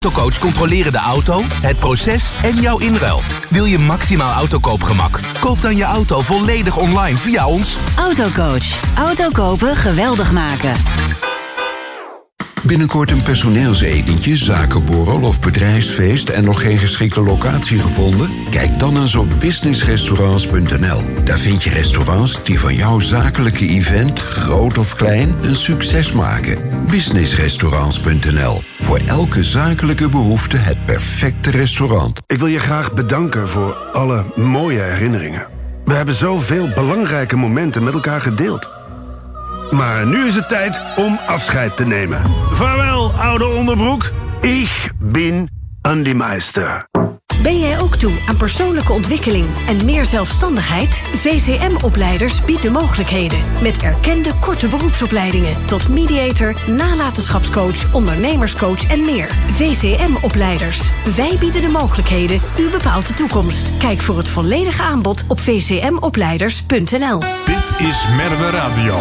Autocoach controleren de auto, het proces en jouw inruil. Wil je maximaal autokoopgemak? Koop dan je auto volledig online via ons. Autocoach. Auto kopen geweldig maken. Binnenkort een personeelsetentje, zakenborrel of bedrijfsfeest en nog geen geschikte locatie gevonden? Kijk dan eens op businessrestaurants.nl. Daar vind je restaurants die van jouw zakelijke event, groot of klein, een succes maken. Businessrestaurants.nl. Voor elke zakelijke behoefte het perfecte restaurant. Ik wil je graag bedanken voor alle mooie herinneringen. We hebben zoveel belangrijke momenten met elkaar gedeeld. Maar nu is het tijd om afscheid te nemen. Vaarwel, oude onderbroek. Ik ben Andy Meister. Ben jij ook toe aan persoonlijke ontwikkeling en meer zelfstandigheid? VCM-opleiders biedt de mogelijkheden. Met erkende korte beroepsopleidingen tot mediator, nalatenschapscoach, ondernemerscoach en meer. VCM-opleiders. Wij bieden de mogelijkheden. U bepaalt de toekomst. Kijk voor het volledige aanbod op vcmopleiders.nl. Dit is Merwe Radio.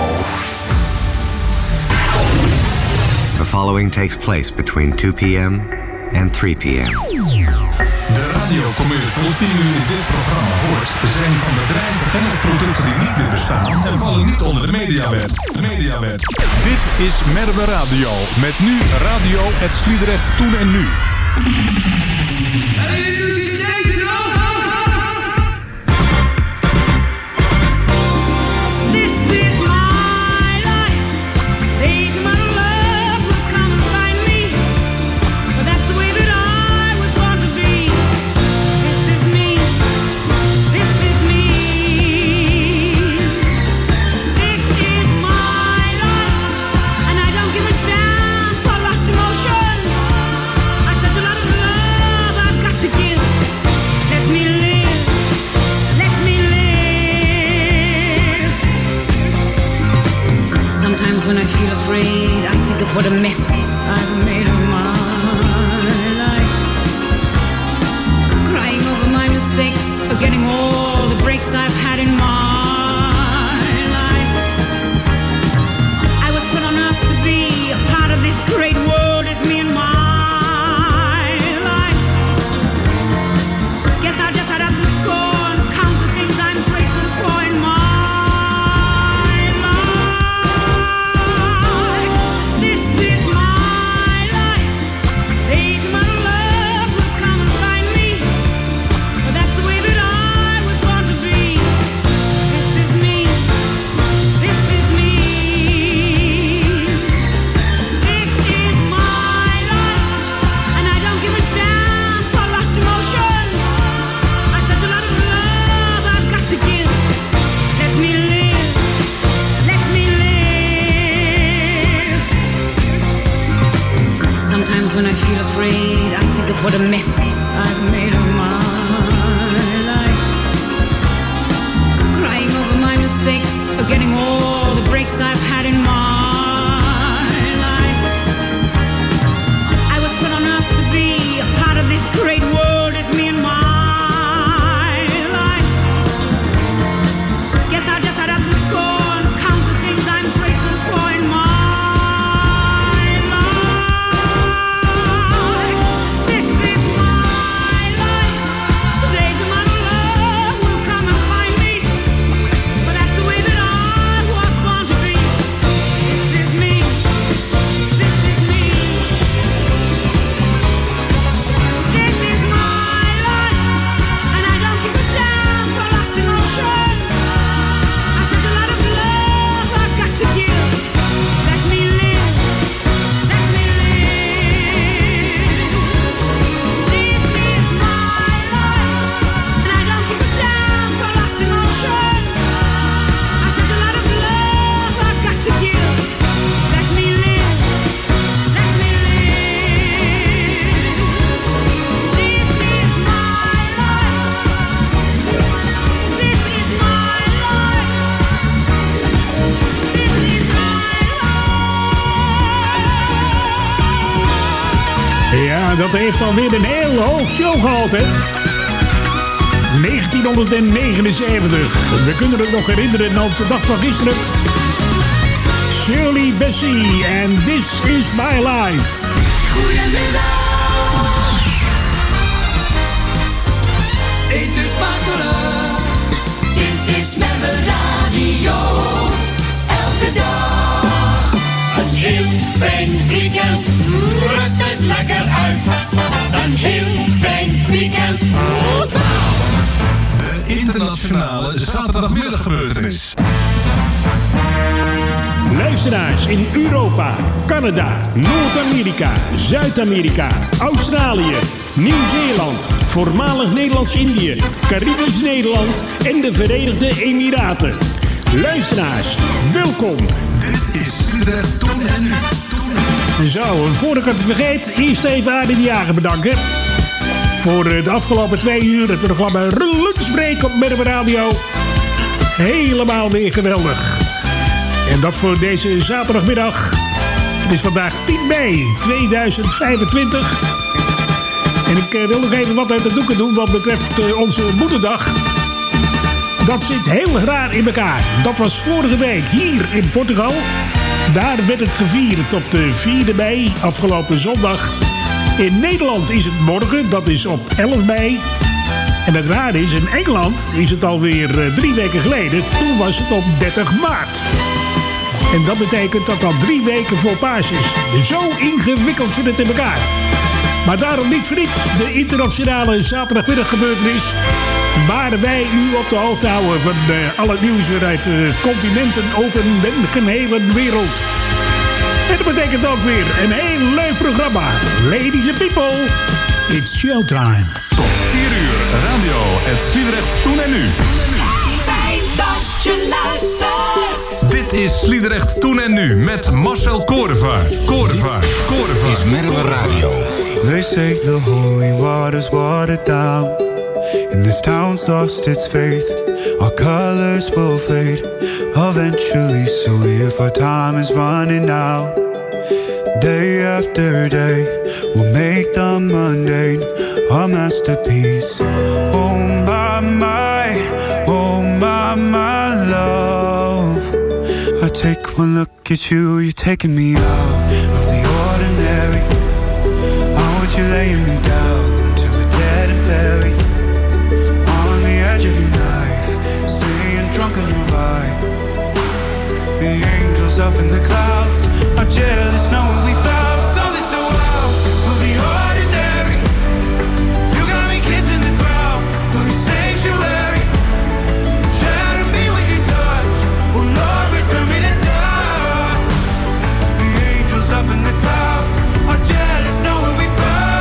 The following takes place between 2 p.m. and 3 p.m. De radiocommercials die u in dit programma hoort zijn van bedrijven en of producten die niet meer bestaan en vallen niet onder de mediawet. Dit is Merwe Radio met nu Radio Het Sliedrecht Toen en Nu. When I feel afraid, I think of what a mess I've made of my life. Crying over my mistakes, forgetting all the breaks I've had in my life. I was put on earth to be a part of this great world, it's me and my life. Guess I just had up the score and count the things I'm grateful for in my when I feel afraid, I think of what a mess I've made of my life. Crying over my mistakes, forgetting all the breaks I've had in my life. I was put on earth to be a part of this great world, it's me and my life. Guess I just had up the score and count the things I'm grateful for in my Ja, dat heeft alweer een heel hoog showgehalte. 1979. We kunnen het nog herinneren op de dag van gisteren. Shirley Bassey en This Is My Life. Goedemiddag. weekend, rust eens lekker uit. Een heel fijn weekend. De internationale zaterdagmiddaggebeurtenis. Luisteraars in Europa, Canada, Noord-Amerika, Zuid-Amerika, Australië, Nieuw-Zeeland, voormalig Nederlands-Indië, Caribisch Nederland en de Verenigde Emiraten. Luisteraars, welkom. Dit is Sliedrecht Toen en Nu. Zo, en voordat ik het vergeet, eerst even Arie de Jager bedanken. Voor de afgelopen 2 uur het programma Lunchbreak op Merwe Radio. Helemaal weer geweldig. En dat voor deze zaterdagmiddag. Het is vandaag 10 mei 2025. En ik wil nog even wat uit de doeken doen wat betreft onze moederdag. Dat zit heel raar in elkaar. Dat was vorige week hier in Portugal. Daar werd het gevierd op de 4e mei, afgelopen zondag. In Nederland is het morgen, dat is op 11 mei. En het raar is, in Engeland is het alweer 3 weken geleden. Toen was het op 30 maart. En dat betekent dat dat 3 weken voor paas is. Zo ingewikkeld zit het in elkaar. Maar daarom niet voor niets de internationale zaterdagmiddaggebeurtenis. Waar wij u op de hoogte houden van al het nieuws weer uit continenten over de gehele wereld. En dat betekent ook weer een heel leuk programma. Ladies and people, it's showtime. Tot 4 uur, radio, het Sliedrecht Toen en Nu. Fijn dat je luistert. Dit is Sliedrecht Toen en Nu met Marcel Korevaar. Korevaar is Merwe Radio. They say the holy water's watered down, and this town's lost its faith. Our colors will fade eventually, so if our time is running out, day after day, we'll make the mundane a masterpiece. Oh my, oh my love. I take one look at you, you're taking me out of the ordinary. You're laying me down till we're dead and buried. On the edge of your knife, staying drunk on your vibe. The angels up in the clouds are jealous knowing we found something so out of the ordinary. You got me kissing the ground of your sanctuary. Shatter me with your touch, oh Lord, return me to dust. The angels up in the clouds are jealous knowing we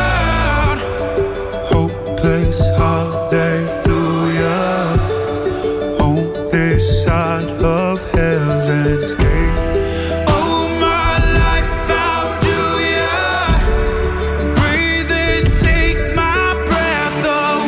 hallelujah, on this side of heaven's gate. Oh, my life, how do ya breathe and take my breath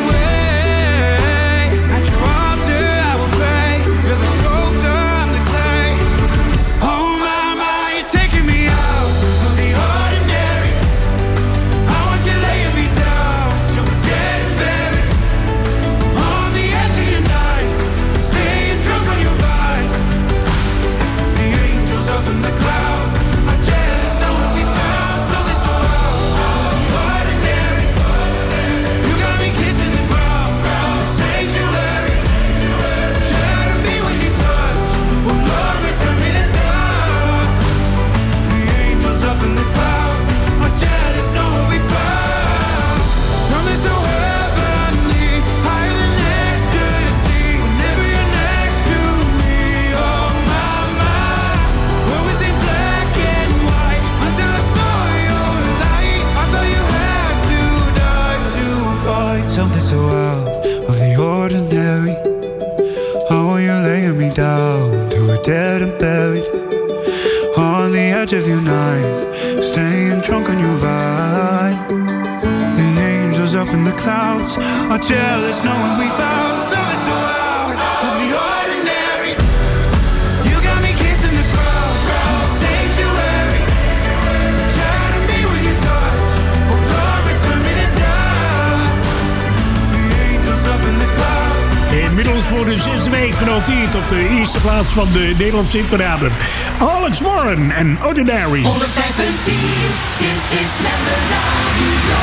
away? At your altar I will pray, you're the sculptor, I'm the clay. Oh my, you're taking me out of the ordinary. I want you laying me down till we're dead and buried. On the edge of your knife, staying drunk on your vine. The angels up in the clouds are jealous knowing we found something so ordinary. You got me kissing the ground, sanctuary. Shatter me with your touch, oh Lord, return me to dust. The angels up in the clouds are jealous knowing we found something so heavenly, higher than ecstasy. Whenever you're next to me, oh my, what was in black and white until I saw your light? I thought you had to die to fight something so out of the ordinary. Oh, you're laying me down to a dead and buried. On the edge of your knife, staying drunk on your vine. The angels up in the clouds are jealous knowing we found something so out of the ordinary. You got me kissing the ground, sanctuary. Shatter me with your touch, oh Lord, return me to dust. The angels up in the clouds. Inmiddels voor de 6e week genoteerd op de eerste plaats van de Nederlandse hitparade. Alex Warren en Ordinary. 105.4, dit is Merwe Radio.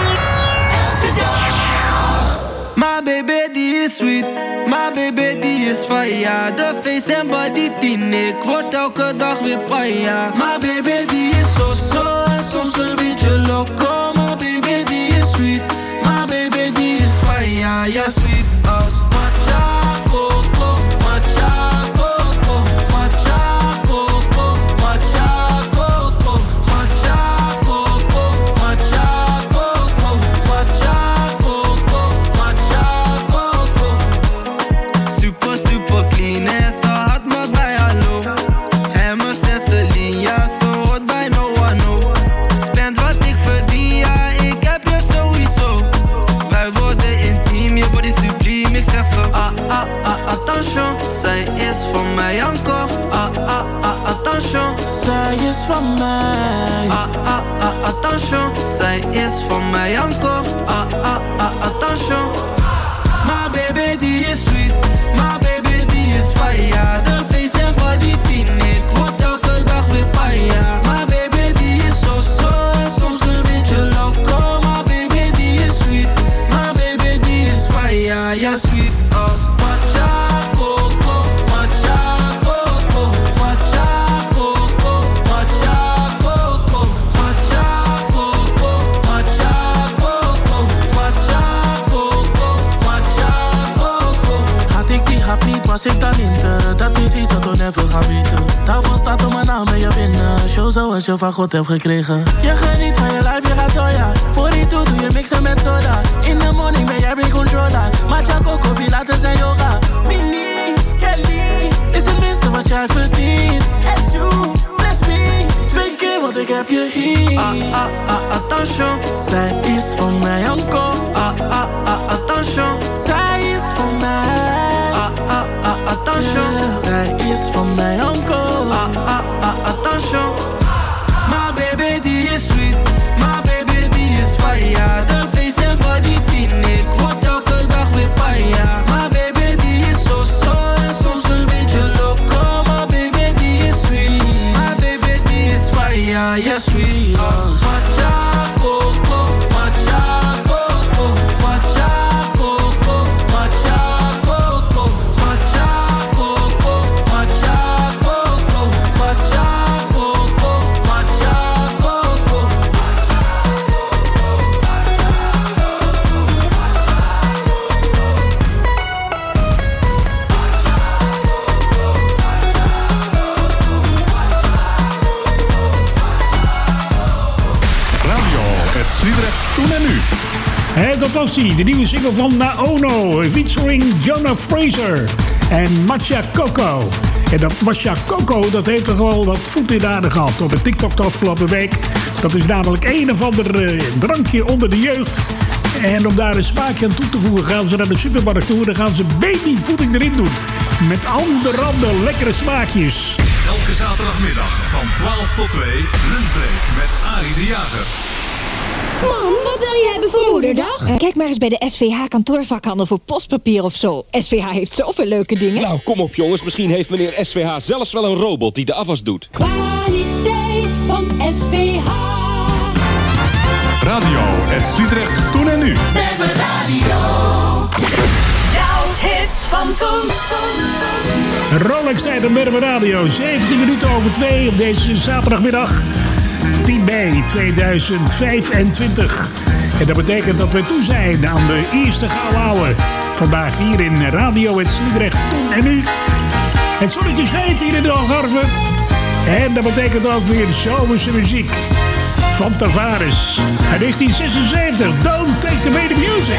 Elke dag. My baby, die is sweet. My baby, die is fire. De face en body 10, ik word elke dag weer paya. Maar baby die is zo en soms een beetje loco. Maar baby die is sweet, maar baby die is fire. Ja, sweet als matcha coco, matcha coco, matcha coco, matcha coco, matcha coco, matcha coco, matcha coco, matcha coco. Super, super clean en ze had me bij hallo. Hemmers en Celine, ja, ze hoort bij no one, no. Spend wat ik verdien, ja, ik heb je sowieso. Wij worden intiem, je body subliem, ik zeg zo. Attention, zij is van mij encore. Attention, zij is van mij. Attention, zij is van mij encore. Attention. My baby die is sweet, my baby die is fire. De face en body 10, ik word elke dag weer paya. My baby die is zo en soms een beetje loco. My baby die is sweet, my baby die is fire. Ja, sweet als matcha coco, matcha coco, matcha coco, matcha coco, matcha coco, matcha coco, matcha coco, matcha coco. Had ik die hap niet, was ik dan niet. Dat is iets wat we never gaan weten. Daarvoor staat op mijn naam en je binnen. Show zoals je van God hebt gekregen. Je geniet van je life, je gaat door, ja. Voor die toe doe je mixen met soda. In the morning ben jij weer controller. Matcha coco, pilates en yoga. Mini, Kelly, is het minste wat jij verdient. And you, bless me, 2 keer want ik heb je hier. Attention, zij is van mij encore. Attention, zij is van mij. Attention, zij is van mij encore. Attention, my baby die is sweet, my baby die is fire. De face en body 10, ik word elke dag weer paya. My baby die is zo en soms een beetje loco. My baby die is sweet, my baby die is fire. Ja, sweet als matcha coco, matcha coco, matcha coco, matcha coco, matcha coco, matcha coco, matcha coco, matcha coco. Radio Het Sliedrecht toen en nu. En dat was hij, de nieuwe single van Naono, featuring Jonah Fraser en Matcha Coco. En dat Matcha Coco, dat heeft toch wel wat voet in de aarde gehad op de TikTok de afgelopen week. Dat is namelijk een of ander drankje onder de jeugd. En om daar een smaakje aan toe te voegen gaan ze naar de supermarkt toe. Dan gaan ze babyvoeding erin doen. Met allerhande lekkere smaakjes. Elke zaterdagmiddag van 12 tot 2, lunchbreak met Arie de Jager. Mam, wat wil je hebben voor moederdag? Kijk maar eens bij de SVH kantoorvakhandel voor postpapier of zo. SVH heeft zoveel leuke dingen. Nou, kom op jongens. Misschien heeft meneer SVH zelfs wel een robot die de afwas doet. Kwaliteit van SVH. Radio Het Sliedrecht toen en nu. Merwe Radio. Jouw hits van toen. Rolex tijd op Merwe Radio. 17 minuten over 2 op deze zaterdagmiddag. 10 mei 2025. En dat betekent dat we toe zijn aan de eerste gouden ouwe. Vandaag hier in Radio Het Sliedrecht toen en nu. Het zonnetje schijnt hier in de Algarve. En dat betekent ook weer zomerse muziek. Van Tavares. Uit 1976. Don't take away the music.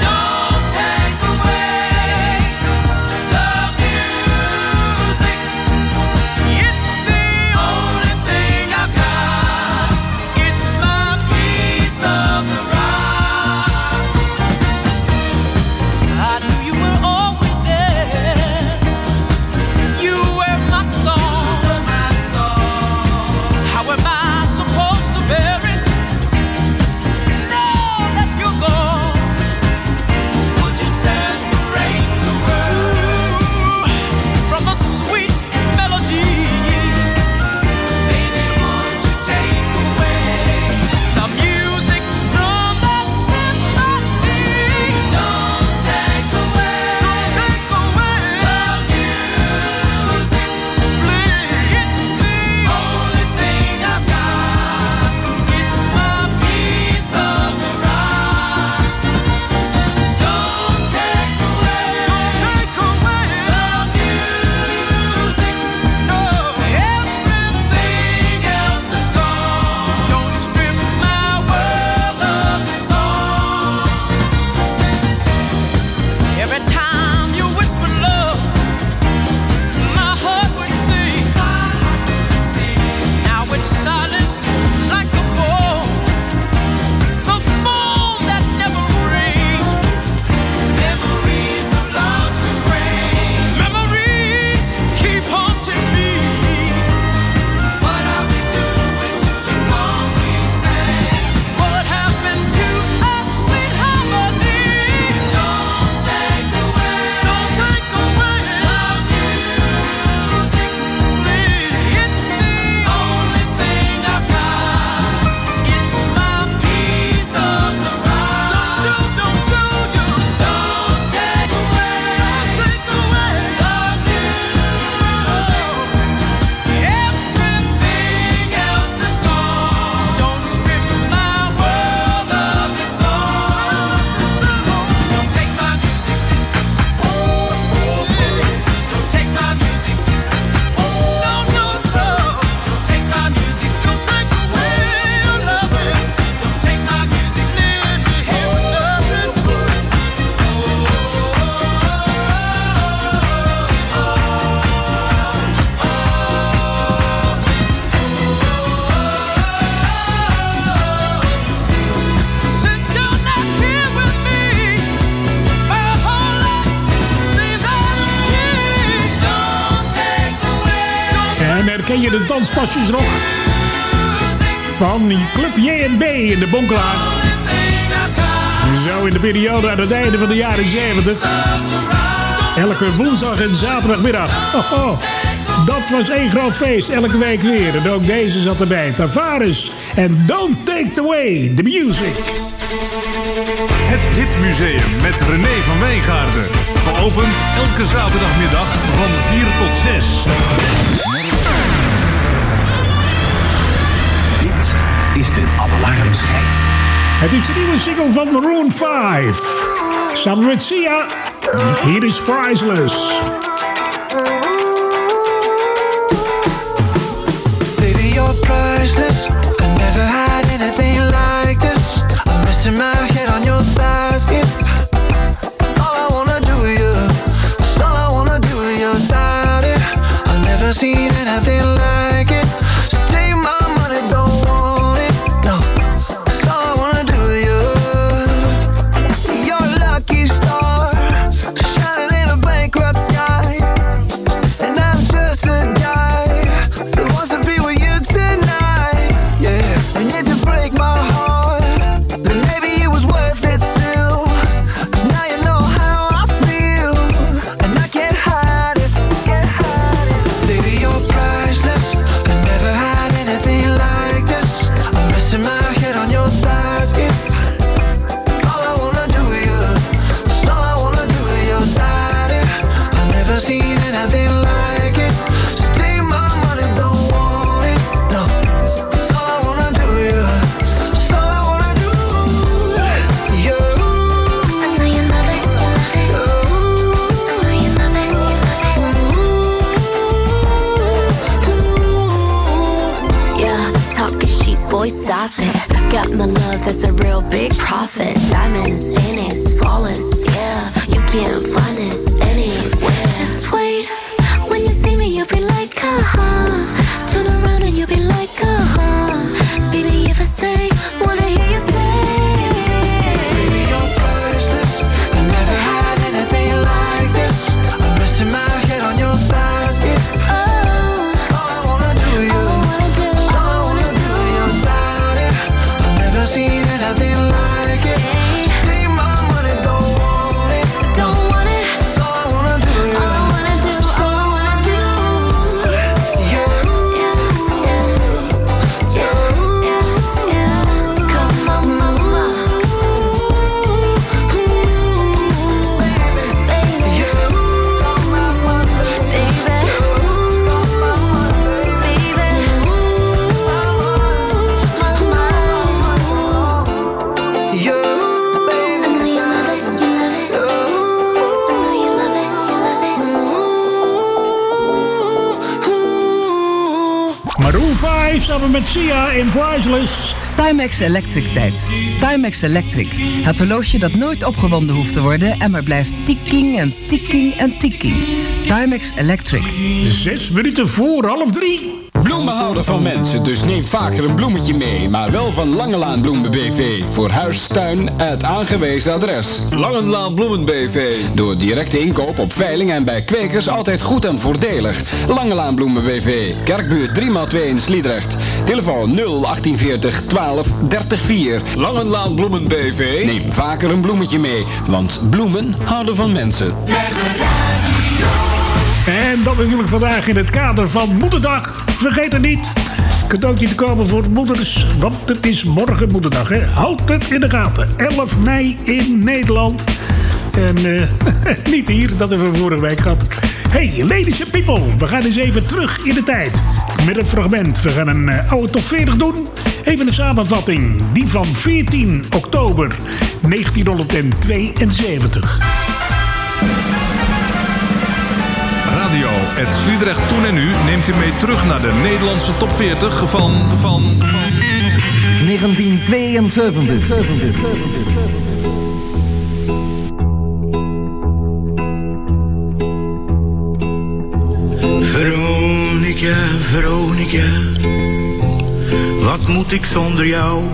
herken je de danspasjes nog? Van die Club J&B in de Bonkelaar. Zo in de periode aan het einde van de jaren 70. Elke woensdag en zaterdagmiddag. Dat was één groot feest, elke week weer. En ook deze zat erbij. Tavares en Don't Take Away the Music. Het Hitmuseum met René van Wijngaarden. Geopend elke zaterdagmiddag van 4 tot 6. Dit is de alarmschijf. Het is de nieuwe single van Maroon 5. Samen met Sia. Hier is Priceless. Baby, you're priceless. I never had anything like this. I'm resting my head on your thighs. It's all I wanna do with you. It's all I wanna do with your body. I've never seen anything like it. So take my money, don't want it. No, it's all I wanna do with you. You're a lucky star, shining in a bankrupt sky. And I'm just a guy that wants to be with you tonight. Yeah, and if you break my heart, then maybe it was worth it still. 'Cause now you know how I feel, and I can't hide it. Baby, you're priceless. I never had anything like this. I'm resting my head on your thighs. It's all I wanna do with you. It's all I wanna do with your body. I've never seen anything like it. So take my money, don't want it. No, it's all I wanna do with you. It's all I wanna do. You. I know you love it. I know you love it. Yeah, talking sheep, boy, stop it. Got my love, that's a real big profit. Diamonds in it's flawless, yeah. You can't find this anywhere. Just wait, when you see me, you'll be like, turn around and you'll be like, baby, if I say, wanna hear you say. Baby, you're priceless. I never had anything like this. I'm resting my head on your thighs. It's all I wanna do with you. It's all I wanna do with your body. I've never seen anything like it. Take my money, don't want it. Don't want it. It's all I wanna do with you. All I wanna do, It's all I wanna do. You. Come on, mama. Baby, Maroon 5 samen met Sia in Priceless. Timex Electric tijd. Timex Electric. Het horloge dat nooit opgewonden hoeft te worden en maar blijft ticking en ticking en ticking. Timex Electric. 6 minuten voor 2:30. Bloemen houden van mensen, dus neem vaker een bloemetje mee. Maar wel van Langelaan Bloemen BV. Voor huis, tuin, het aangewezen adres. Langelaan Bloemen BV. Door directe inkoop op veiling en bij kwekers altijd goed en voordelig. Langelaan Bloemen BV. Kerkbuurt 3x2 in Sliedrecht. Telefoon 01840 12 30 4. Langelaan Bloemen BV. Neem vaker een bloemetje mee, want bloemen houden van mensen. En dat natuurlijk vandaag in het kader van Moederdag. Vergeet het niet. Cadeautje te komen voor moeders, want het is morgen Moederdag. Hè? Houd het in de gaten. 11 mei in Nederland. En niet hier, dat hebben we vorige week gehad. Hey, ladies and people, we gaan eens even terug in de tijd. Met een fragment. We gaan een oude top 40 doen. Even een samenvatting. Die van 14 oktober 1972. Radio Het Sliedrecht Toen en Nu neemt u mee terug naar de Nederlandse top 40 van 1972. Veronica, Veronica, wat moet ik zonder jou?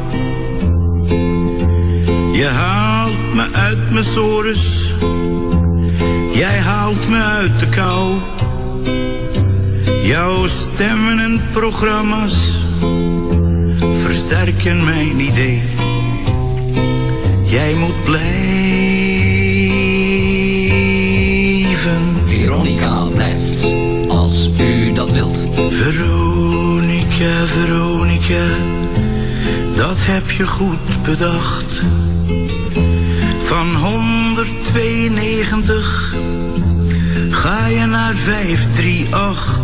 Je haalt me uit mijn sores, jij haalt me uit de kou. Jouw stemmen en programma's versterken mijn idee. Jij moet blijven. Veronica blijft, als u dat wilt. Veronica, Veronica, dat heb je goed bedacht. Van 192 ga je naar 538.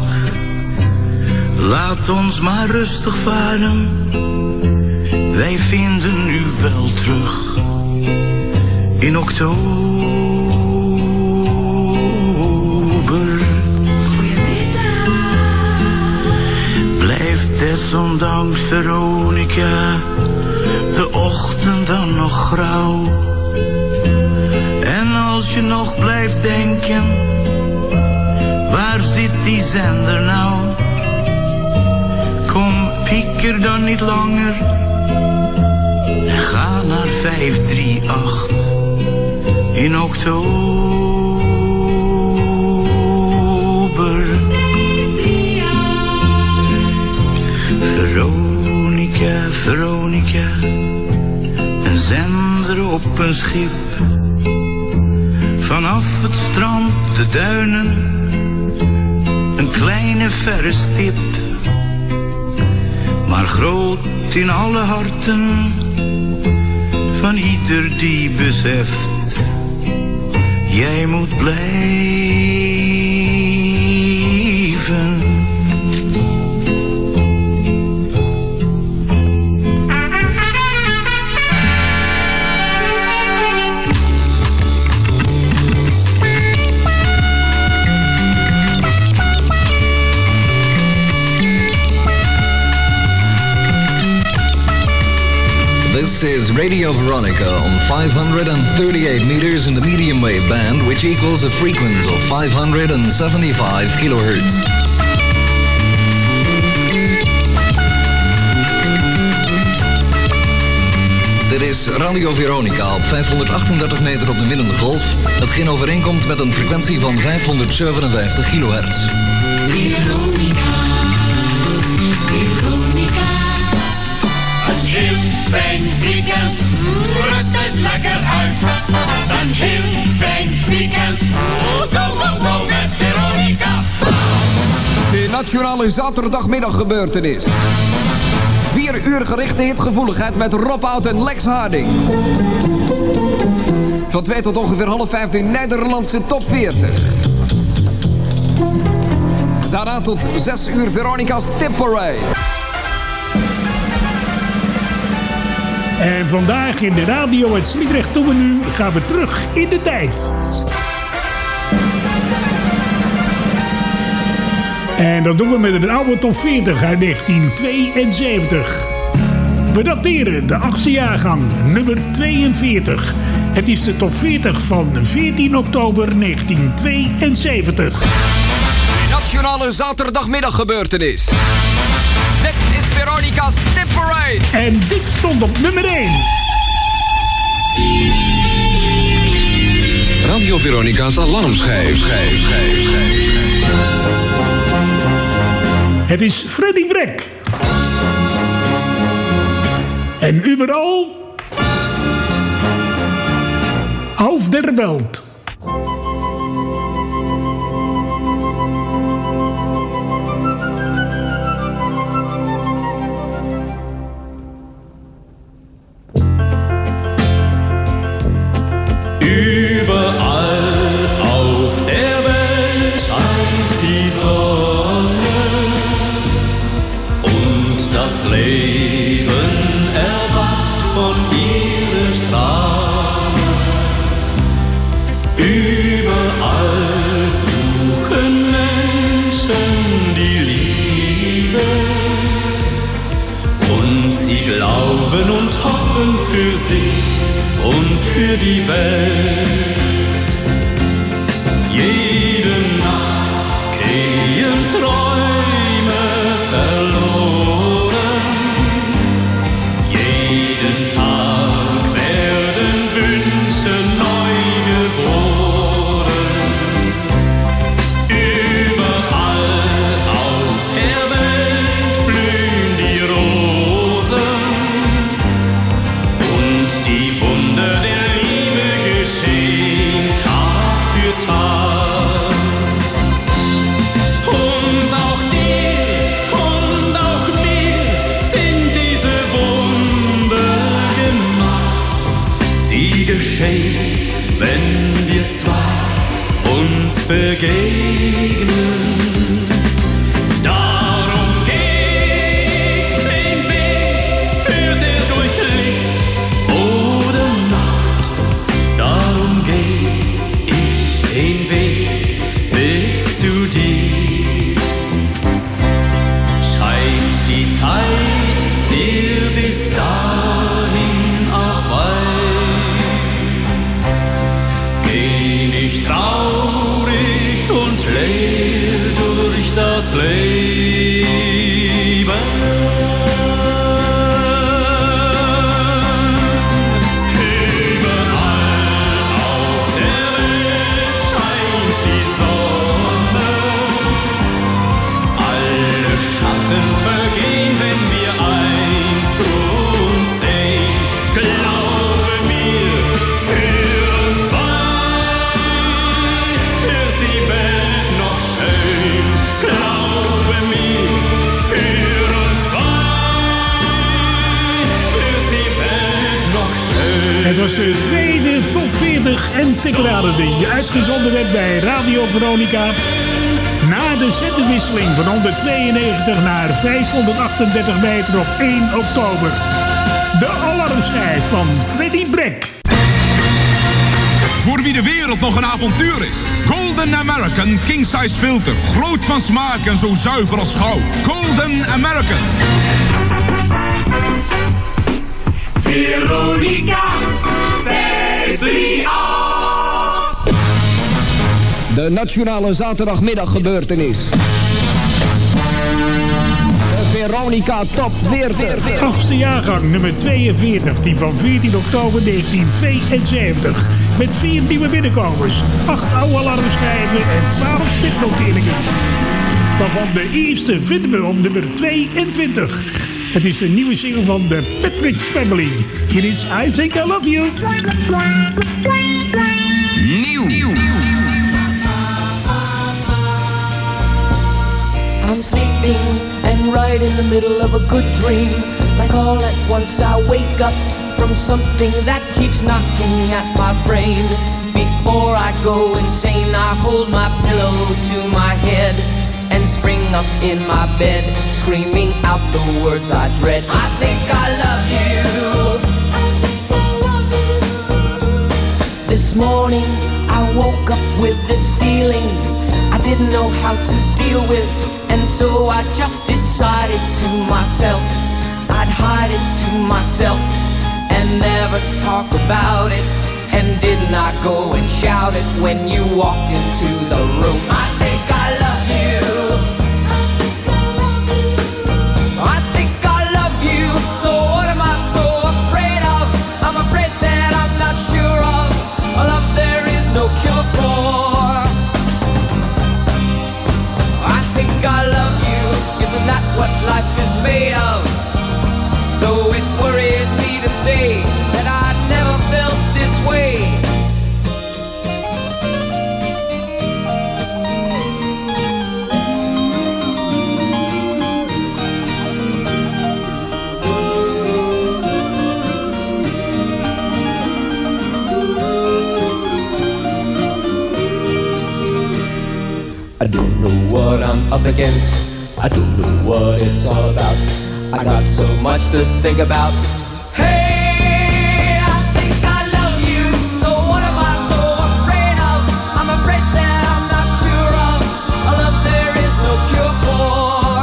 Laat ons maar rustig varen, wij vinden u wel terug in oktober. Blijft desondanks, Veronica, de ochtend dan nog grauw. En als je nog blijft denken, waar zit die zender nou? Kom, pieker dan niet langer en ga naar 538 in oktober. Veronica, Veronica, een zender op een schip. Vanaf het strand, de duinen, een kleine verre stip. Maar groot in alle harten van ieder die beseft, jij moet blijven. This is Radio Veronica on 538 meters in the medium wave band, which equals a frequency of 575 kilohertz. Dit is Radio Veronica op 538 meter op de middende golf, hetgeen overeenkomt met een frequentie van 557 kilohertz. Veronica, Veronica. Een heel fijn weekend, rust eens lekker uit. Een heel fijn weekend, go, go, go met Veronica. De nationale zaterdagmiddaggebeurtenis. 4 uur gerichte hitgevoeligheid met Rob Oud en Lex Harding. Van 2 tot ongeveer 4:30 de Nederlandse top 40. Daarna tot 6 uur Veronica's Tipparade. En vandaag in de radio uit Sliedrecht doen we nu, gaan we terug in de tijd. En dat doen we met een oude top 40 uit 1972. We dateren de 8e jaargang, nummer 42. Het is de top 40 van 14 oktober 1972. De nationale zaterdagmiddaggebeurtenis. Dit is Veronica's Tipparade. En dit stond op nummer 1. Radio Veronica's alarmschijf. Het is Freddy Brek. En überall auf der Welt. Überall auf der Welt scheint die Sonne und das Leben erwacht von ihren Strahlen. Überall suchen Menschen die Liebe und sie glauben und hoffen für sich und für die Welt. Jede Nacht gehen Träume verloren. Jeden Tag werden Wünsche neu geboren. Überall auf wie geschehen, wenn wir zwei uns begegnen. Darum geh ich den Weg, führt er durch Licht oder Nacht. Darum geh ich den Weg bis zu dir. Scheint die Zeit dir bis dahin auch weit. Geh nicht traurig und leer durch das Leben. Vergehen, wenn wir eins uns sehen. Glaube mir, für uns zwei wird die Welt noch schön. Glaube mir, für uns zwei wird die Welt nog schön. Het was de tweede top 40 en tikraden die uitgezonden werd bij Radio Veronica. Na de zenderwisseling van 192 naar 538 meter op 1 oktober. De alarmschijf van Freddy Breck. Voor wie de wereld nog een avontuur is. Golden American King Size Filter. Groot van smaak en zo zuiver als goud. Golden American. Veronica 538. De nationale zaterdagmiddaggebeurtenis. De Veronica Top 40. Achtste jaargang nummer 42, die van 14 oktober 1972. Met 4 nieuwe binnenkomers, 8 oude alarmschijven en 12 stipnoteringen. Waarvan de eerste vinden we op nummer 22. Het is de nieuwe single van de Patrick Family. Hier is I Think I Love You. Nieuw. I'm sleeping and right in the middle of a good dream. Like all at once I wake up from something that keeps knocking at my brain. Before I go insane, I hold my pillow to my head and spring up in my bed, screaming out the words I dread. I think I love you. This morning I woke up with this feeling I didn't know how to deal with. And so I just decided to myself I'd hide it to myself and never talk about it. And did not go and shout it when you walked into the room. I think I love you. I think I love you. So what am I so afraid of? I'm afraid that I'm not sure of a love there is no cure for. I love you, isn't that what life is made of? Though it worries me to say that I never felt this way. I don't know what I'm up against. I don't know what it's all about. I got so much to think about. Hey, I think I love you. So what am I so afraid of? I'm afraid that I'm not sure of a love there is no cure for.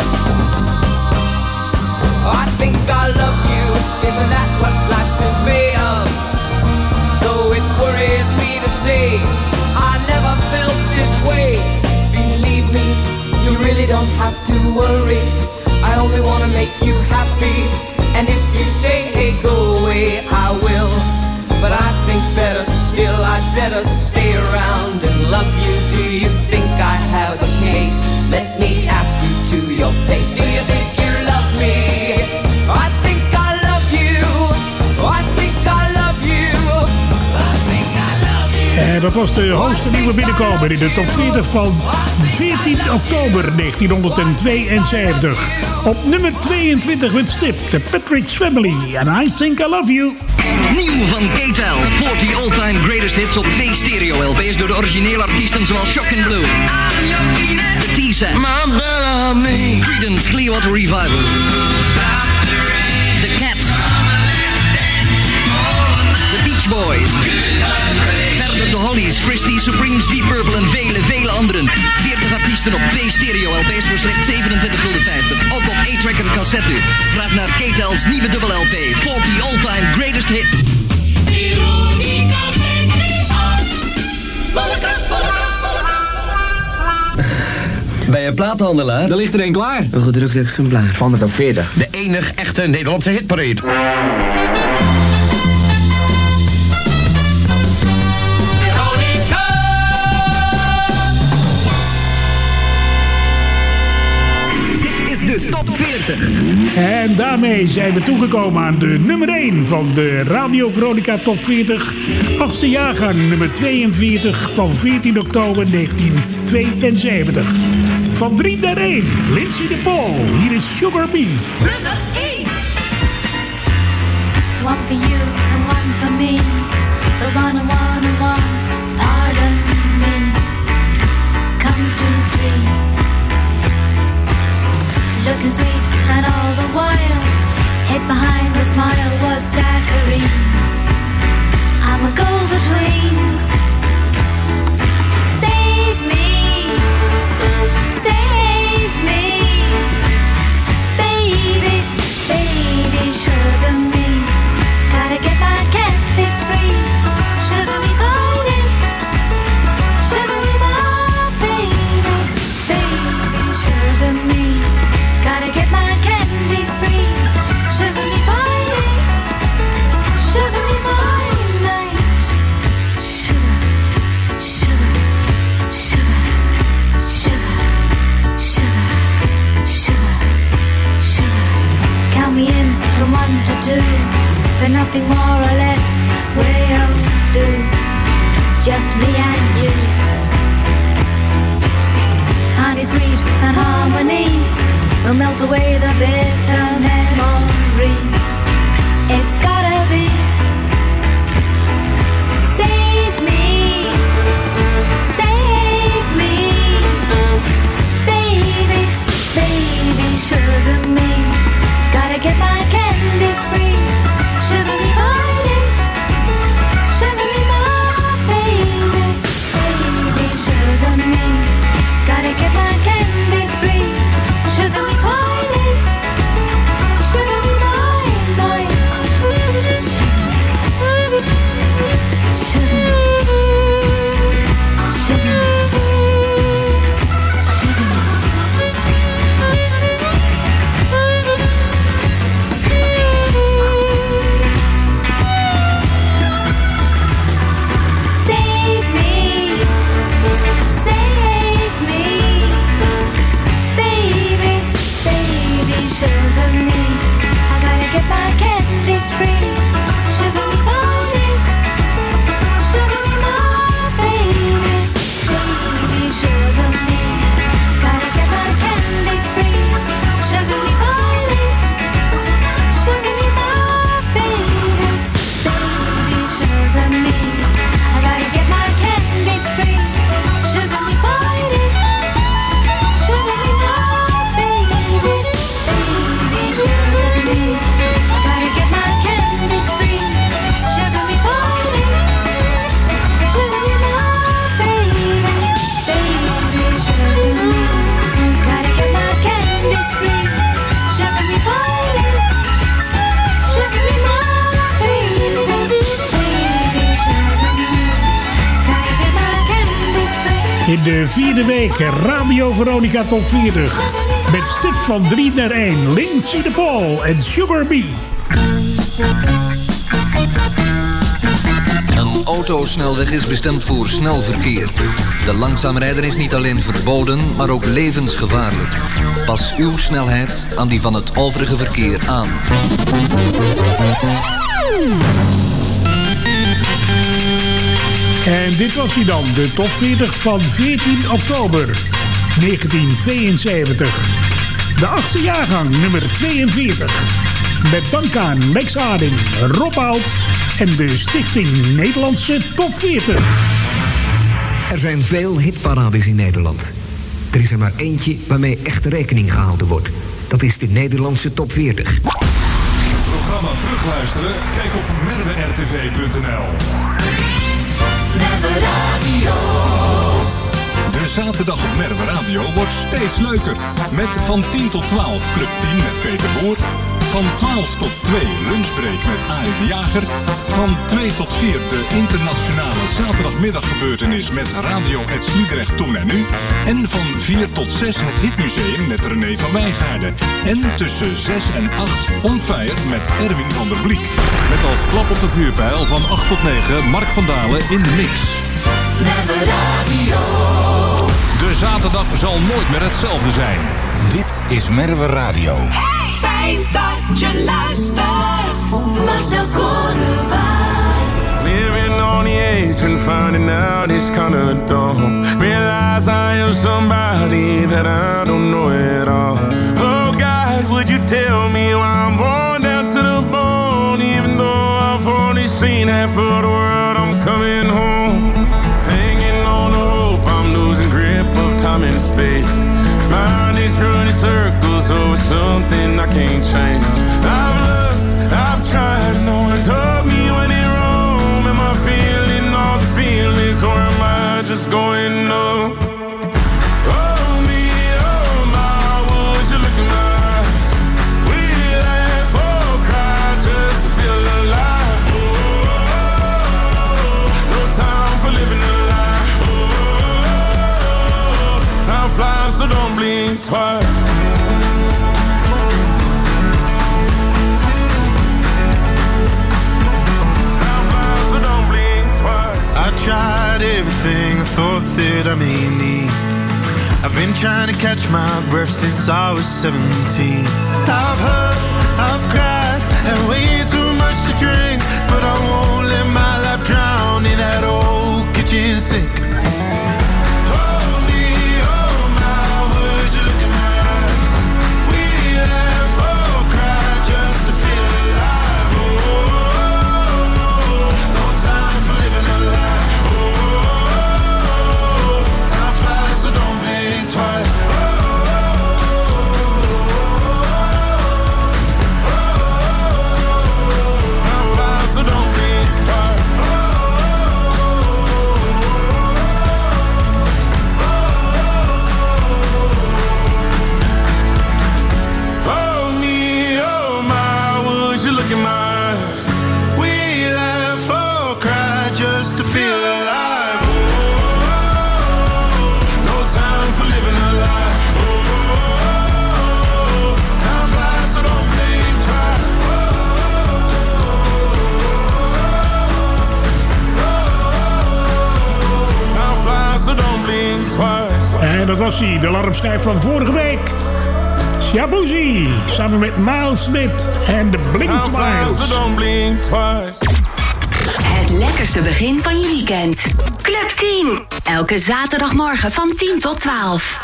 I think I love you. Isn't that what life is made of? Though it worries me to say I never felt this way. You really don't have to worry. I only wanna make you happy. And if you say, hey, go away, I will. But I think better still, I'd better stay around and love you. Do you think I have a case? Let me ask you to your face. Do you think you love me? I think I love you. I think I love you. I think I love you. Dat was de hoogste nieuwe binnenkomer in de top 40 van 14 oktober 1972. Op nummer 22 met stip, de Patrick's Family. And I Think I Love You. Nieuw van K-Tel. 40 all-time greatest hits op 2 stereo-LP's door de originele artiesten zoals Shock and Blue, The T-Sets, Creedence Clearwater Revival, The Cats, The Beach Boys, verder de Hollies, Christie, Supremes, Deep Purple en vele anderen. 40 artiesten op 2 stereo-LP's voor slechts 27,50. Ook op A-track en cassette. Vraag naar K-Tel's nieuwe dubbel-LP, 40 all-time greatest hits. Bij een plaathandelaar? Er ligt er een klaar. Een gedrukt exemplaar. Van de top 40. De enige echte Nederlandse hitparade. De top 40. En daarmee zijn we toegekomen aan de nummer 1 van de Radio Veronica Top 40. 8e jaargang, nummer 42 van 14 oktober 1972. Van 3 naar 1, Lindsay de Paul. Hier is Sugar Bee. Nummer 1. One for you and one for me. The one and one and one. Pardon me. Comes to 3. Looking sweet and all the while, hid behind the smile was Zachary. I'm a go-between. Save me, save me, baby, baby, sugar me. Gotta get my candy free. Sugar me, body, sugar me, my baby, baby, sugar me. Gotta get my candy free. Sugar me body, sugar me by night. Sugar, sugar, sugar, sugar, sugar, sugar, sugar. Count me in from 1 to 2. For nothing more or less will do. Just me and you. Honey sweet and harmony will melt away the bitter memory. It's gotta be. Save me, baby, baby, sugar me. Gotta get my candy free. Sugar me body, sugar me my baby, baby, sugar me. Gotta get my candy free. Sugar me body, sugar me my night. Sugar, sugar, sugar, Save me, save me, baby, baby, sugar me. I gotta get my candy free. Sugar me body, sugar me my baby, baby, sugar me. Gotta get my candy free. Sugar me body, sugar me my baby, baby, sugar me. I gotta get my candy free. Sugar me body, sugar me my baby, baby, sugar me. Gotta get my candy free. Sugar me body, sugar me my baby, baby, sugar me. Gotta get my candy free. Sugar me body, sugar me my baby, baby, sugar me. Gotta get my candy free. In de 4e week Radio Veronica Top 40. Met stip van 3 naar 1. Lindsay de Paul en Sugar Bee. Een autosnelweg is bestemd voor snel verkeer. De langzaamrijder is niet alleen verboden, maar ook levensgevaarlijk. Pas uw snelheid aan die van het overige verkeer aan. En dit was hij dan, de top 40 van 14 oktober 1972. De 8e jaargang, nummer 42. Met dank aan Lex Harding, Rob Oud en de Stichting Nederlandse Top 40. Er zijn veel hitparades in Nederland. Er is er maar eentje waarmee echt rekening gehouden wordt. Dat is de Nederlandse Top 40. Programma terugluisteren? Kijk op merwerrtv.nl. Merwe Radio. De zaterdag op Merwe Radio wordt steeds leuker. Met van 10 tot 12 Club 10 met Peter Boer. Van 12 tot 2 Lunchbreak met Arie de Jager. Van 2 tot 4 de internationale zaterdagmiddaggebeurtenis met Radio Het Sliedrecht Toen en Nu. En van 4 tot 6 het Hitmuseum met René van Wijngaarden. En tussen 6 en 8 On Fire met Erwin van der Bliek. Met als klap op de vuurpijl van 8 tot 9 Mark van Dalen in de mix. Merwe Radio. De zaterdag zal nooit meer hetzelfde zijn. Dit is Merwe Radio. Hey, fijn dat je luistert. Marcel Korewaar. Living on the edge and finding out it's kinda dumb. Realize I am somebody that I don't know at all. Oh God, would you tell me why I'm worn down to the bone? Even though I've only seen half of the world, I'm coming home. Hanging on to hope, I'm losing grip of time and space. Mind is running circles over something I can't change. I've looked, I've tried, no one told me when it wrong. Am I feeling all the feelings, or am I just going numb? Oh me, oh my, would you look in my eyes? We laugh or cry just to feel alive. No time for living a lie. Time flies, so don't blink twice. I tried everything I thought that I may need. I've been trying to catch my breath since I was 17. I've hurt, I've cried, and way too much to drink. But I won't let my life drown in that old kitchen sink. En dat was hij, de alarmschijf van vorige week. Shabuzi, samen met Miles Smith en de Blink Twice. Het lekkerste begin van je weekend. Club 10. Elke zaterdagmorgen van 10 tot 12.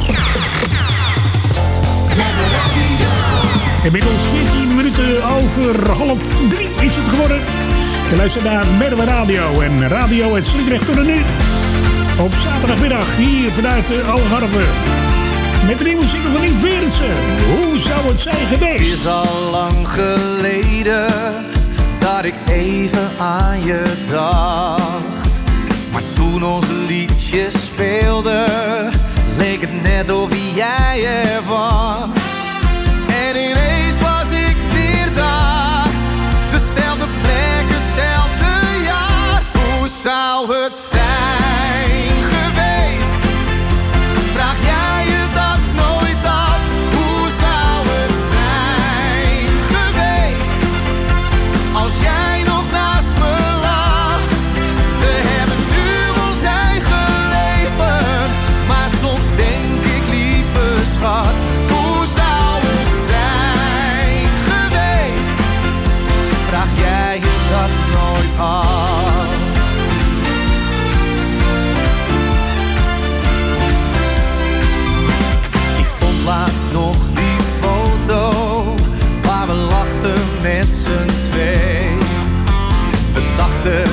Inmiddels 14 minuten over 2:30 is het geworden. Je luistert naar Merwe Radio en Radio Het Sliedrecht Toen en Nu. Op zaterdagmiddag hier vanuit de Algarve. Met de nieuwe single van Yves Berendsen. Hoe zou het zijn geweest? Het is al lang geleden dat ik even aan je dacht. Maar toen onze liedjes speelden, leek het net of jij er was. En ineens was ik weer daar. Dezelfde plek, hetzelfde jaar. Hoe zou het zijn geweest? Vraag jij je dat nooit af? Hoe zou het zijn geweest als jij nog naast me lag? We hebben nu ons eigen leven, maar soms denk ik, lieve schat, hoe zou het zijn geweest? Vraag jij je dat nooit af?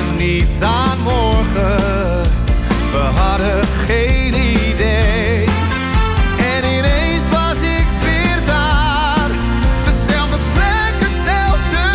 niet aan morgen. We hadden geen idee. En ineens was ik weer daar. Dezelfde plek, hetzelfde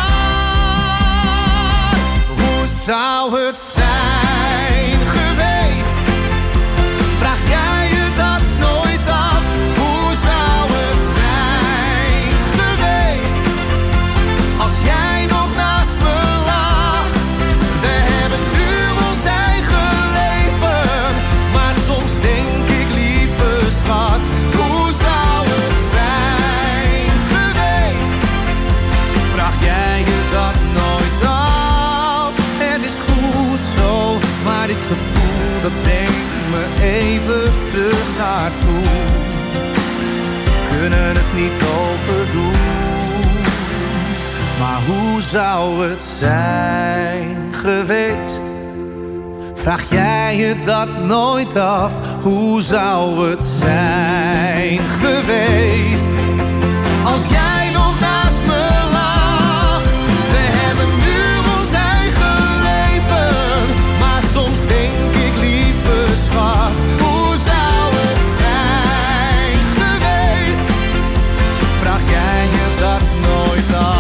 jaar. Hoe zou het zijn geweest? Vraag jij je dat nooit af? Hoe zou het zijn geweest? Als jij nog naast me lag. We hebben nu ons eigen leven. Maar soms denk ik, lieve schat, hoe zou het zijn geweest? Vraag jij je dat nooit af? Het is goed zo, maar dit gevoel dat brengt me even terug naartoe. Kunnen het niet overdoen. Maar hoe zou het zijn geweest? Vraag jij je dat nooit af? Hoe zou het zijn geweest? Als jij nog naast me lag. We hebben nu ons eigen leven. Maar soms denk ik, lieve schat, hoe zou het zijn geweest? Vraag jij je dat nooit af?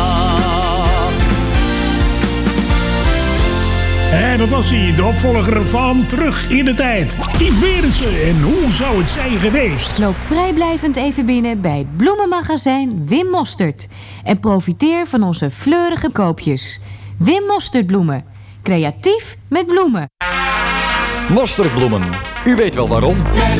En dat was hij, de opvolger van Terug in de Tijd. Yves Berendsen, en hoe zou het zijn geweest? Loop vrijblijvend even binnen bij bloemenmagazijn Wim Mostert. En profiteer van onze fleurige koopjes. Wim Mostertbloemen. Creatief met bloemen. Mostertbloemen. U weet wel waarom.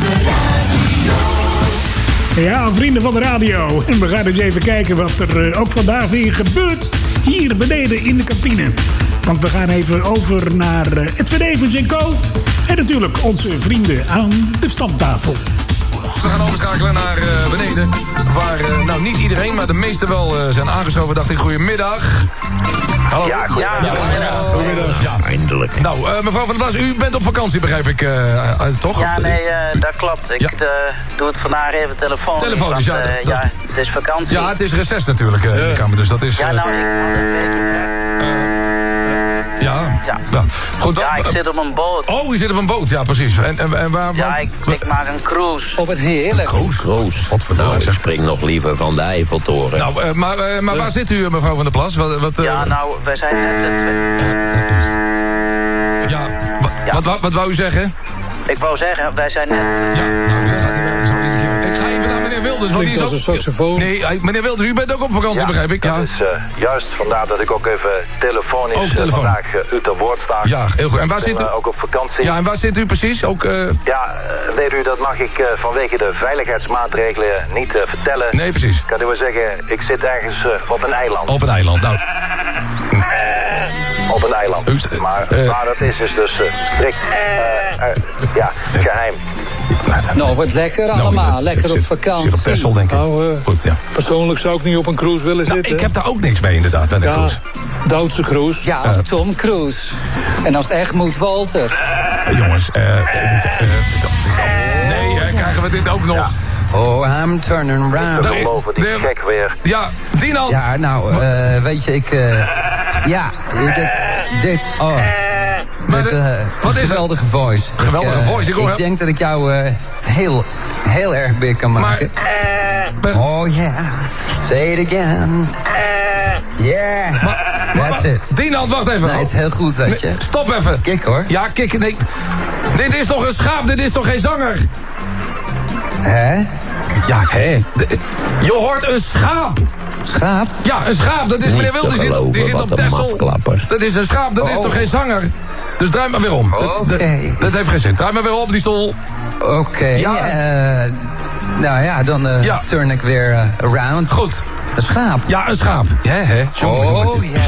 Ja, vrienden van de radio. En we gaan eens even kijken wat er ook vandaag weer gebeurt hier beneden in de kantine. Want we gaan even over naar Edwin Evers & Co. En natuurlijk onze vrienden aan de stamtafel. We gaan overschakelen naar beneden. Waar nou niet iedereen, maar de meesten wel zijn aangeschoven. Dacht ik, goedemiddag. Hallo. Ja, goedemiddag. Goedemiddag. Ja, eindelijk. Nou, mevrouw van der Plas, u bent op vakantie, begrijp ik, toch? Ja, nee, dat klopt. Ik doe het vandaag even telefonisch. Telefonisch, want, ja. Het is vakantie. Ja, het is reces natuurlijk, in de kamer, dus dat is... Ja, nou, ik had een weekje vrij. Ja. Goed, ja, ik zit op een boot. Oh, u zit op een boot, ja, precies. En waar... Ja, ik maak een cruise. Oh, wat heerlijk. Cruise. Nou, ik spring nog liever van de Eiffeltoren. Nou, maar waar zit u, mevrouw van der Plas? Ja, nou, wij zijn net... Wat wou u zeggen? Ik wou zeggen, wij zijn net... Ja, nou, dit gaat niet werken zo eens een keer. Ik ga even naar meneer Wilders. Want die is ook... een saxofoon. Nee, meneer Wilders, u bent ook op vakantie, begrijp ik. Ja, dat is juist vandaar dat ik ook even telefonisch vandaag u te woord sta. Ja, heel goed. En waar zit u? Ook op vakantie. Ja, en waar zit u precies? Ook, Ja, weet u, dat mag ik vanwege de veiligheidsmaatregelen niet vertellen. Nee, precies. Ik kan u wel zeggen, ik zit ergens op een eiland. Op een eiland, nou... Op een eiland. Maar waar dat is dus strikt geheim. Nou, wat lekker allemaal. Lekker op vakantie. Zit op Texel, denk ik. Nou, goed, ja. Persoonlijk zou ik niet op een cruise willen zitten. Ik heb daar ook niks mee, inderdaad, bij een cruise. Duitse cruise. Ja, Tom Cruise. En als het echt moet, Walter. Jongens, nee, krijgen we dit ook nog? Ja. Oh, I'm turning round. Boven die gek weer. Ja, Dinant. Ja, nou, weet je, dit, dus, wat is geweldige voice. Geweldige voice, ik denk dat ik jou heel erg big kan maken. Oh yeah, say it again. Yeah, that's it. Dinant, wacht even. Nee, het is heel goed, weet je. Stop even. Kik hoor. Ja, kik, nee. Dit is toch een schaap, dit is toch geen zanger? Hè? Ja, hè? Je hoort een schaap. Schaap? Ja, een schaap. Dat is meneer Wild. Die zit op Texel. Dat is een schaap. Dat is toch geen zanger? Dus draai maar weer om. Oké. Dat heeft geen zin. Draai maar weer op die stoel. Oké. Nou ja, dan turn ik weer around. Goed. Een schaap. Ja, een schaap. Ja, hè? Oh, ja.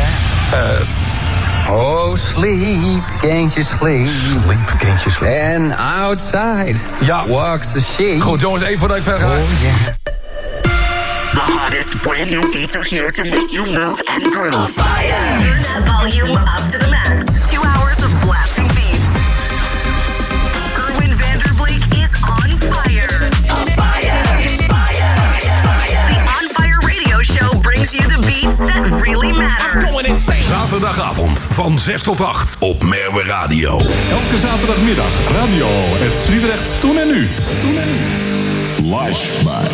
Oh, sleep, can't you sleep? Sleep, can't you sleep? And outside walks the sheep. Goed, jongens, even voordat ik verder ga. Oh, yeah. The hottest brand new beats are here to make you move and groove. On fire! Turn that volume up to the max. 2 hours of blasting beats. Erwin Vanderbleek is on fire. On fire! Fire! Fire! The On Fire radio show brings you the beats that really matter. Zaterdagavond van 6 tot 8 op Merwe Radio. Elke zaterdagmiddag radio Het Sliedrecht Toen en Nu. Flashback.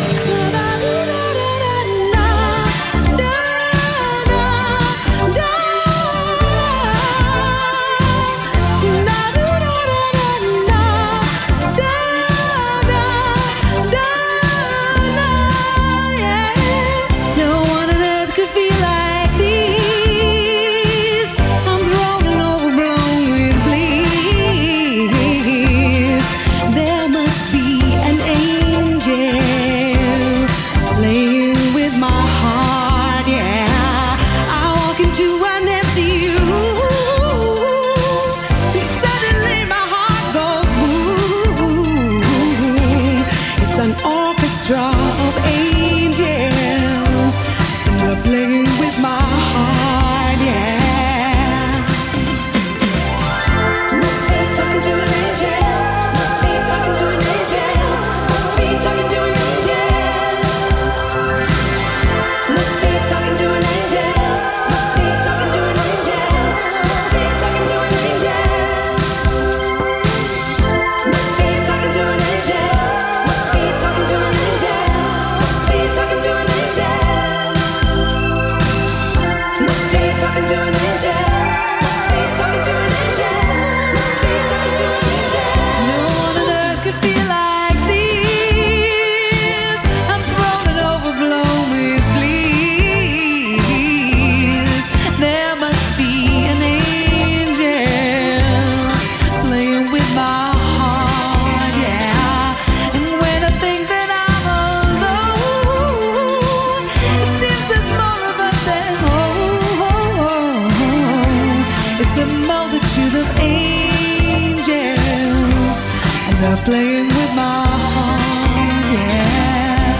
Playing with my heart, yeah.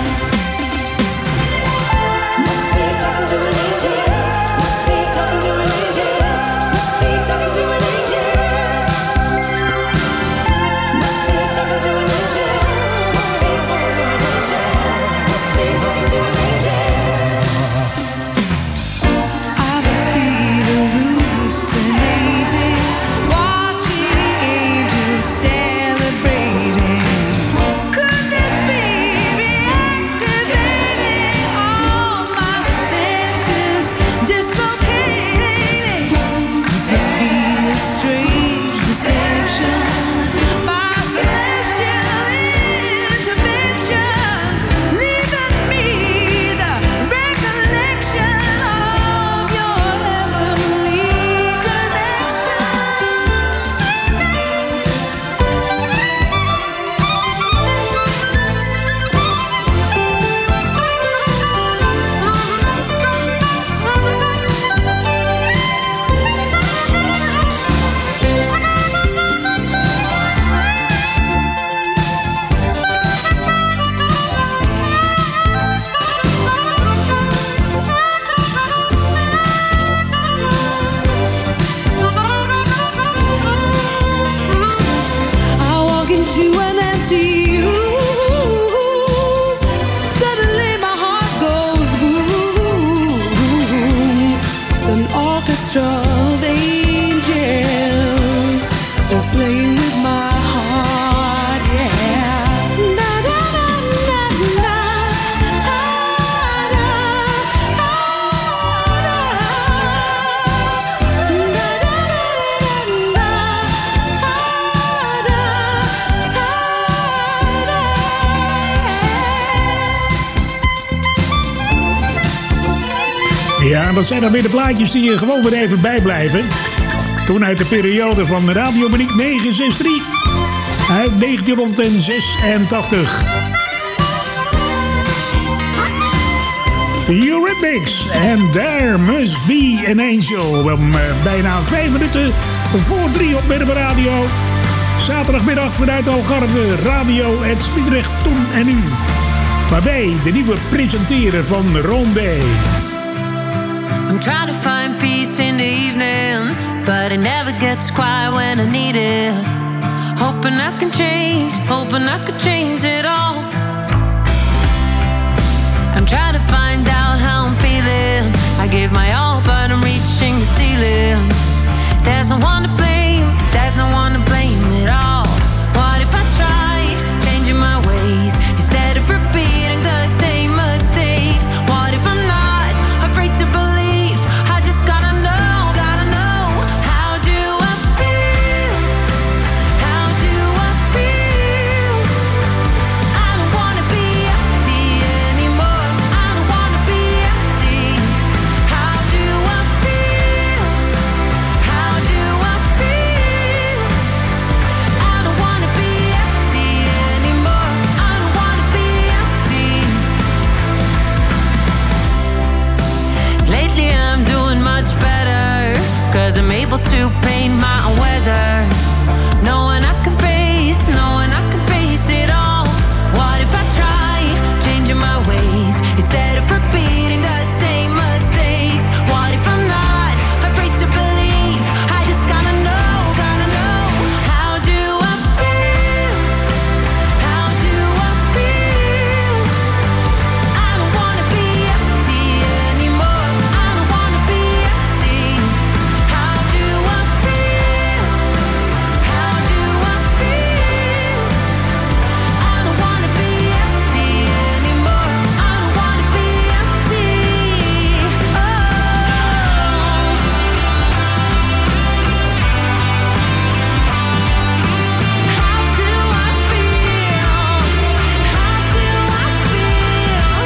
Must be talking to an angel. Must be talking to an angel. Must be talking to an angel. Must be talking to an angel. Must be talking to an angel. Must be talking to an angel. I must be hallucinating, watching angels celebrating. Could this be reactivating all my senses, dislocating? This must be a strange deception, my celestial intervention, leaving me the recollection of your heavenly connection. I walk into an empty room. Suddenly my heart goes boom. It's an orchestra of angels. They're playing with my heart, yeah. Da, da, da, da, da. Ja, dat zijn dan weer de plaatjes die je gewoon weer even bijblijven. Toen uit de periode van Radio Monique 963 uit 1986. Eurythmics and There Must Be an Angel. Bijna 5 minuten voor 3 op Merwe Radio. Zaterdagmiddag vanuit Algarve, Radio Het Sliedrecht Toen en Nu. Waarbij de nieuwe presenteren van Ron B. I'm trying to find peace in the evening, but it never gets quiet when I need it. Hoping I can change it all. I'm trying to find out how I'm feeling. I gave my all, but I'm reaching the ceiling. There's no one to blame, there's no one to blame at all. What if I try changing my ways instead of repeating the same mistakes? What if I'm not afraid to believe? I just gotta know, how do I feel? How do I feel? I don't wanna be empty anymore. I don't wanna be empty. How do I feel? How do I feel? I don't wanna be empty anymore. I don't wanna be empty. Lately I'm doing much better, 'cause I'm able to paint my own weather. Knowing I can face it all. What if I try changing my ways instead of repeating the same mistakes? What if I'm not afraid to believe? I just gotta know, how do I feel? How do I feel? I don't wanna be empty anymore. I don't wanna be empty. How do I feel? How do I feel? I don't wanna be empty anymore. I don't wanna be empty. Oh. How do I feel? How do I feel?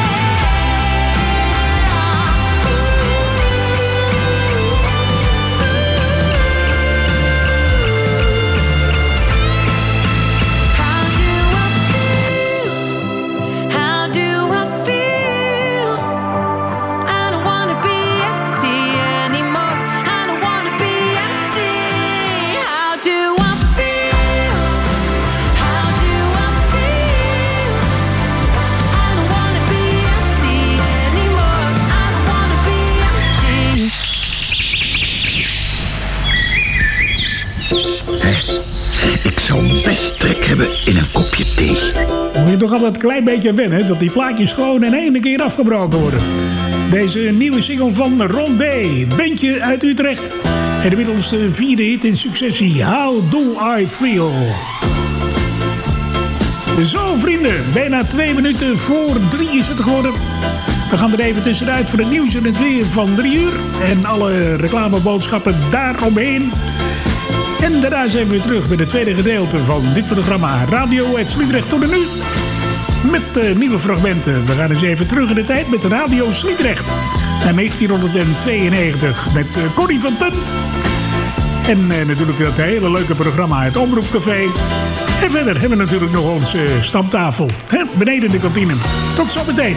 How do I feel? I don't wanna be empty anymore. I don't wanna be empty. How do I feel? How do I feel? I don't wanna be empty anymore. I don't wanna be empty. Ik zou best trek hebben in een kopje thee. Moet je toch altijd een klein beetje wennen dat die plaatjes gewoon in één keer afgebroken worden. Deze nieuwe single van Rondé, het bandje uit Utrecht. En inmiddels de 4e hit in successie, How Do I Feel. Zo vrienden, bijna 2 minuten voor 3 is het geworden. We gaan er even tussenuit voor het nieuws en het weer van 3 uur. En alle reclameboodschappen daaromheen. En daarna zijn we weer terug bij het tweede gedeelte van dit programma Radio Het Sliedrecht tot en nu. Met nieuwe fragmenten. We gaan eens even terug in de tijd met Radio Sliedrecht. Naar 1992 met Corrie van Tent. En natuurlijk dat hele leuke programma Het Omroepcafé. En verder hebben we natuurlijk nog onze stamtafel. Beneden in de kantine. Tot zometeen.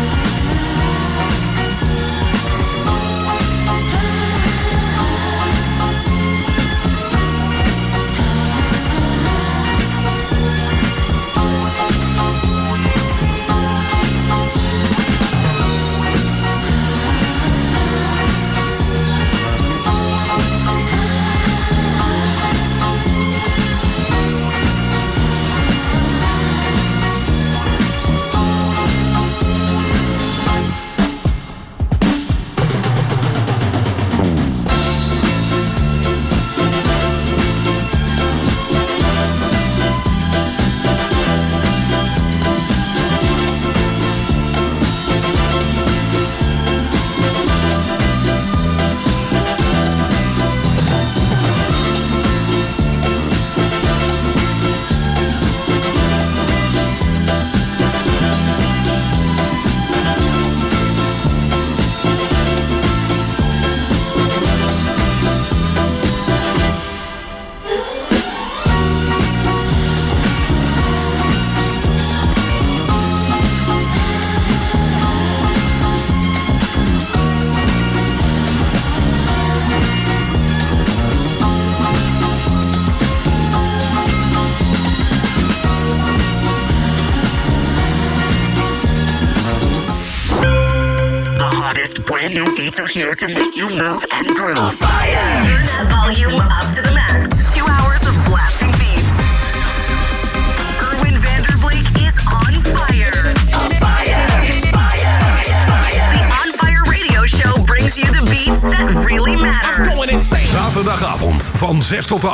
brand new beats are here to make you move and groove. On fire! Turn that volume up to the max. 2 hours of blasting beats. Erwin Vanderbleek is on fire. On fire! Fire! Fire! The On Fire radio show brings you the beats that really matter. Zaterdag Vrijdagavond van 6 tot